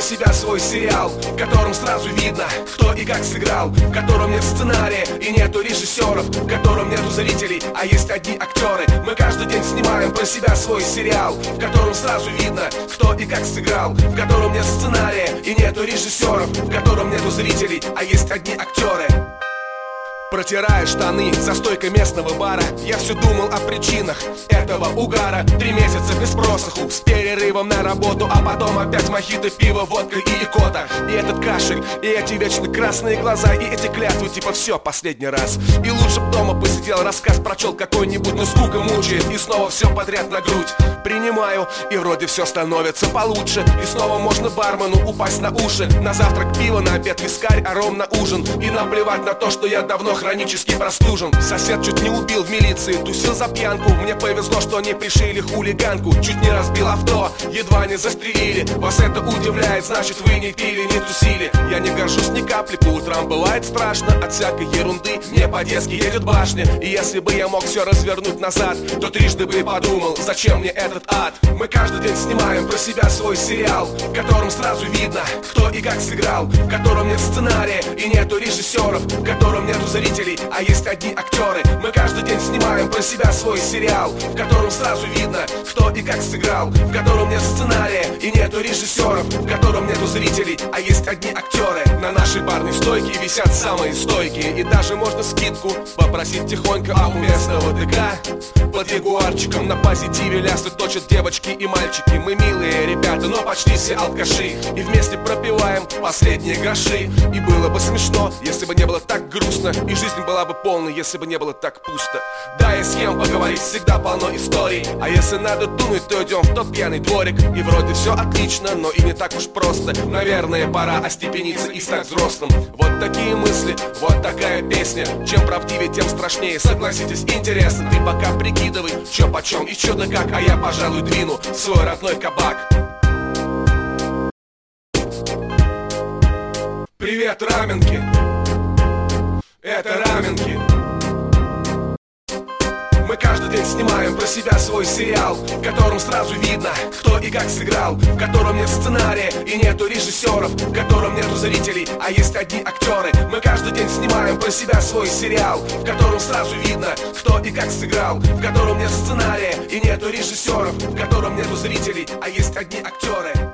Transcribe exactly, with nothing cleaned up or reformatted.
себя свой сериал, в котором сразу видно, кто и как сыграл, в котором нет сценария и нету режиссеров, в котором нету зрителей, а есть одни актеры. Мы каждый день снимаем про себя свой сериал, в котором сразу видно, кто и как сыграл, в котором нет сценария и нету режиссеров, в котором нету зрителей, а есть одни актеры. Протирая штаны за стойкой местного бара, я все думал о причинах этого угара. Три месяца без просоху, с перерывом на работу, а потом опять мохито, пиво, водка и икота. И этот кашель, и эти вечно красные глаза, и эти клятвы, типа все, последний раз. И лучше б дома посидел, рассказ прочел какой-нибудь, но скука мучает, и снова все подряд на грудь принимаю, и вроде все становится получше. И снова можно бармену упасть на уши. На завтрак пиво, на обед вискарь, а ром на ужин. И наплевать на то, что я давно хронически простужен. Сосед чуть не убил в милиции, тусил за пьянку. Мне повезло, что не пришили хулиганку. Чуть не разбил авто, едва не застрелили. Вас это удивляет, значит вы не пили, не тусили. Я не горжусь ни капли, по утрам бывает страшно. От всякой ерунды мне по-детски едет башня. И если бы я мог все развернуть назад, то трижды бы подумал, зачем мне этот ад. Мы каждый день снимаем про себя свой сериал, в котором сразу видно, кто и как сыграл, в котором нет сценария и нету режиссеров, в котором нету зрителей, а есть одни актеры. Мы каждый день снимаем про себя свой сериал, в котором сразу видно, кто и как сыграл, в котором нет сценария и нету режиссеров, в котором нету зрителей, а есть одни актеры. На нашей барной стойке висят самые стойкие, и даже можно скидку попросить тихонько, а у местного ДК под ягуарчиком на позитиве лясы точат девочки и мальчики. Мы милые ребята, но почти все алкаши, и вместе пропиваем последние гроши. И было бы смешно, если бы не было так грустно, и жизнь была бы полной, если бы не было так пусто. Да, и с кем поговорить всегда полно историй, а если надо дунуть, то идем в тот пьяный дворик. И вроде все отлично, но и не так уж просто. Наверное, пора остепениться и стать взрослым. Вот такие мысли, вот такая песня. Чем правдивее, тем страшнее, согласитесь, интересно. Ты пока прикидывай, чё почем и чё да как, а я, пожалуй, двину свой родной кабак. Привет, раменки! Это раменки. Мы каждый день снимаем про себя свой сериал, в котором сразу видно, кто и как сыграл, в котором нет сценария и нету режиссеров, в котором нету зрителей, а есть одни актеры. Мы каждый день снимаем про себя свой сериал, в котором сразу видно, кто и как сыграл, в котором нет сценария и нету режиссеров, в котором нету зрителей, а есть одни актеры.